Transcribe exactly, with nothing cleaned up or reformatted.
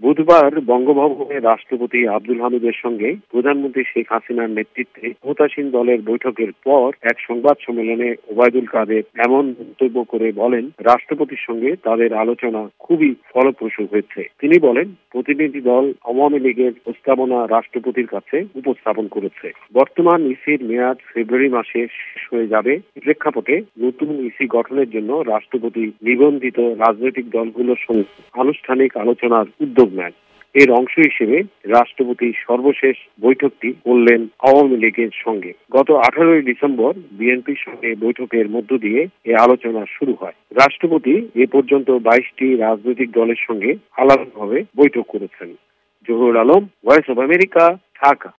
বুধবার বঙ্গভবনে রাষ্ট্রপতি আব্দুল হামিদের সঙ্গে প্রধানমন্ত্রী শেখ হাসিনার নেতৃত্বে ক্ষমতাসীন দলের বৈঠকের পর এক সংবাদ সম্মেলনে ওবায়দুল কাদের এমন মন্তব্য করে বলেন, রাষ্ট্রপতির সঙ্গে তাদের আলোচনা খুবই ফলপ্রসূ হয়েছে। তিনি বলেন, প্রতিনিধি দল আওয়ামী লীগের প্রস্তাবনা রাষ্ট্রপতির কাছে উপস্থাপন করেছে। বর্তমান ইসির মেয়াদ ফেব্রুয়ারি মাসে শেষ হয়ে যাবে। প্রেক্ষাপটে নতুন ইসি গঠনের জন্য রাষ্ট্রপতি নিবন্ধিত রাজনৈতিক দলগুলোর সঙ্গে আনুষ্ঠানিক আলোচনার উদ্যোগ নেন। এর অংশ হিসেবে রাষ্ট্রপতি সর্বশেষ বৈঠকটি করলেন আওয়ামী লীগের সঙ্গে। গত আঠারোই ডিসেম্বর বিএনপির সঙ্গে বৈঠকের মধ্য দিয়ে এ আলোচনা শুরু হয়। রাষ্ট্রপতি এ পর্যন্ত বাইশটি রাজনৈতিক দলের সঙ্গে আলাদাভাবে বৈঠক করেছেন। Zahurul Alam, voice of America, Dhaka.